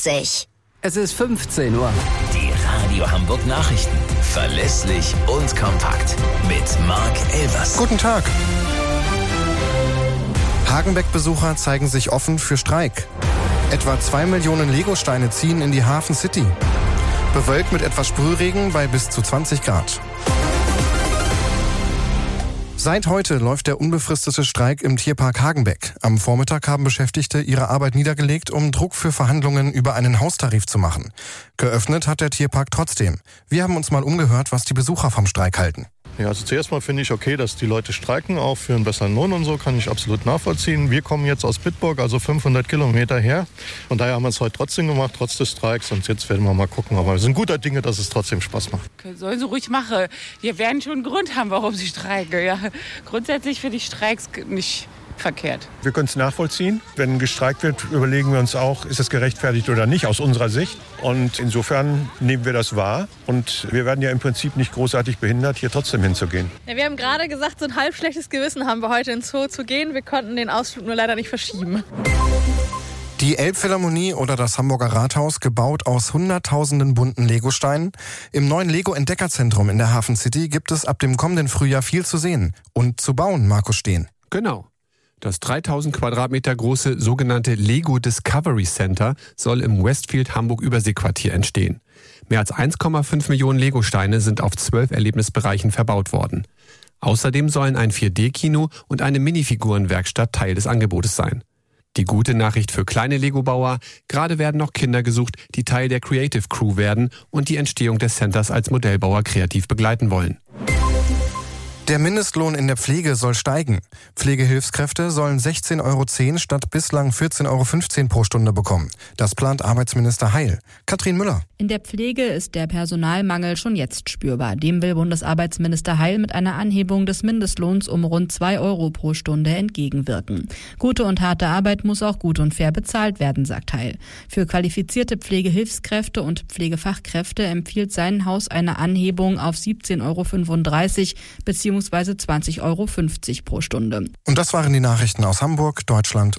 20. Es ist 15 Uhr. Die Radio Hamburg Nachrichten. Verlässlich und kompakt. Mit Marc Elvers. Guten Tag. Hagenbeck-Besucher zeigen sich offen für Streik. Etwa 2 Millionen Legosteine ziehen in die Hafen City. Bewölkt mit etwas Sprühregen bei bis zu 20 Grad. Seit heute läuft der unbefristete Streik im Tierpark Hagenbeck. Am Vormittag haben Beschäftigte ihre Arbeit niedergelegt, um Druck für Verhandlungen über einen Haustarif zu machen. Geöffnet hat der Tierpark trotzdem. Wir haben uns mal umgehört, was die Besucher vom Streik halten. Ja, also zuerst mal finde ich okay, dass die Leute streiken, auch für einen besseren Lohn und so, kann ich absolut nachvollziehen. Wir kommen jetzt aus Bitburg, also 500 Kilometer her. Und daher haben wir es heute trotzdem gemacht, trotz des Streiks. Und jetzt werden wir mal gucken. Aber wir sind guter Dinge, dass es trotzdem Spaß macht. Sollen sie ruhig machen. Wir werden schon einen Grund haben, warum sie streiken. Ja. Grundsätzlich finde ich Streiks nicht verkehrt. Wir können es nachvollziehen. Wenn gestreikt wird, überlegen wir uns auch, ist es gerechtfertigt oder nicht aus unserer Sicht. Und insofern nehmen wir das wahr. Und wir werden ja im Prinzip nicht großartig behindert, hier trotzdem hinzugehen. Ja, wir haben gerade gesagt, so ein halb schlechtes Gewissen haben wir heute ins Zoo zu gehen. Wir konnten den Ausflug nur leider nicht verschieben. Die Elbphilharmonie oder das Hamburger Rathaus, gebaut aus hunderttausenden bunten Legosteinen. Im neuen Lego-Entdeckerzentrum in der Hafen City gibt es ab dem kommenden Frühjahr viel zu sehen und zu bauen, Markus Steen. Genau. Das 3000 Quadratmeter große sogenannte Lego Discovery Center soll im Westfield Hamburg Überseequartier entstehen. Mehr als 1,5 Millionen Legosteine sind auf 12 Erlebnisbereichen verbaut worden. Außerdem sollen ein 4D-Kino und eine Minifigurenwerkstatt Teil des Angebotes sein. Die gute Nachricht für kleine Lego-Bauer: Gerade werden noch Kinder gesucht, die Teil der Creative Crew werden und die Entstehung des Centers als Modellbauer kreativ begleiten wollen. Der Mindestlohn in der Pflege soll steigen. Pflegehilfskräfte sollen 16,10 € statt bislang 14,15 € pro Stunde bekommen. Das plant Arbeitsminister Heil. Katrin Müller. In der Pflege ist der Personalmangel schon jetzt spürbar. Dem will Bundesarbeitsminister Heil mit einer Anhebung des Mindestlohns um rund 2 € pro Stunde entgegenwirken. Gute und harte Arbeit muss auch gut und fair bezahlt werden, sagt Heil. Für qualifizierte Pflegehilfskräfte und Pflegefachkräfte empfiehlt sein Haus eine Anhebung auf 17,35 € bzw. 20,50 € pro Stunde. Und das waren die Nachrichten aus Hamburg, Deutschland